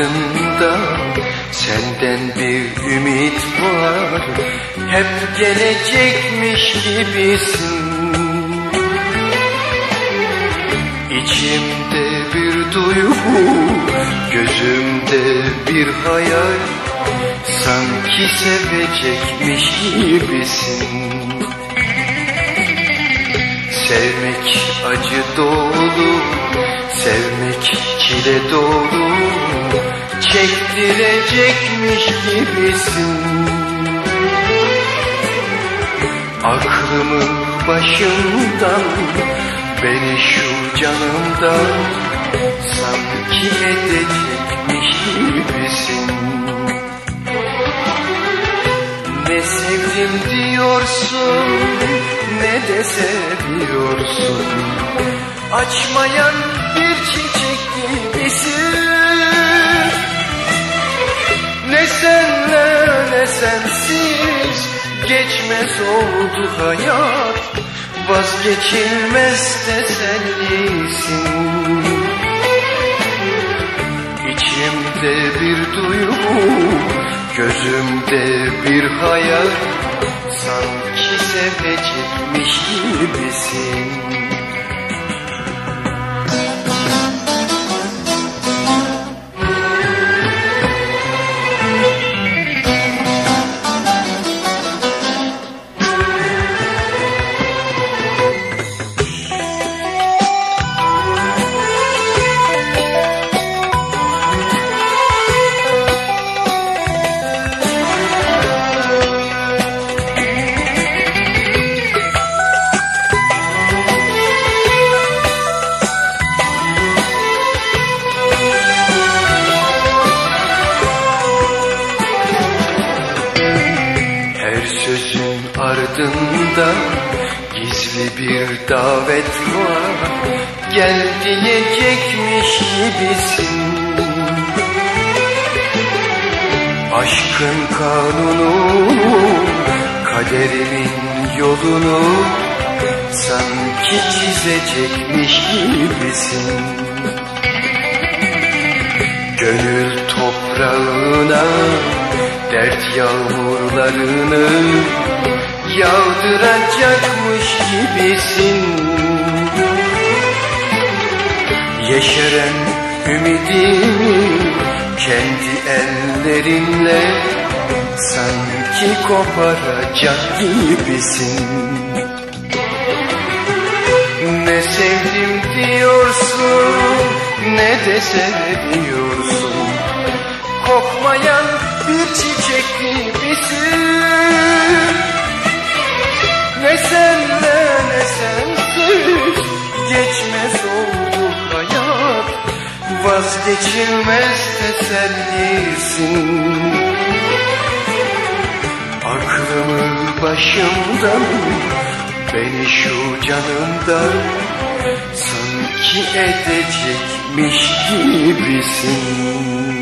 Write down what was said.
ardında senden bir ümit var. Hep gelecekmiş gibisin. İçimde bir duygu, gözümde bir hayal. Sanki sevecekmiş gibisin. Sevmek acı dolu, sevmek çile dolu. Çektirecekmiş gibisin. Aklımı başımdan, beni şu canımdan sanki edecekmiş gibisin. Ne sevdim diyorsun, ne de seviyorsun. Açmayan bir çiçek gibisin. Ne senle ne sensiz geçmez oldu hayat. Vazgeçilmez tesellisin. İçimde bir duygu, gözümde bir hayal. Sanki sevecekmiş gibisin. Sözün ardında gizli bir davet var. Gel diyecekmiş gibisin. Aşkın kanunu, kaderimin yolunu sanki çizecekmiş gibisin. Gönül toprağına dert yağmurlarını yağdıracakmış gibisin. Yeşeren ümidimi kendi ellerinle sanki koparacak gibisin. Ne sevdim diyorsun, ne de seviyorsun. Kokmayan bir çiçek gibisin. Ne senle ne sensiz geçmez oldu hayat. Vazgeçilmez tesellisin. Aklımı başımdan, beni şu canımdan sanki edecekmiş gibisin.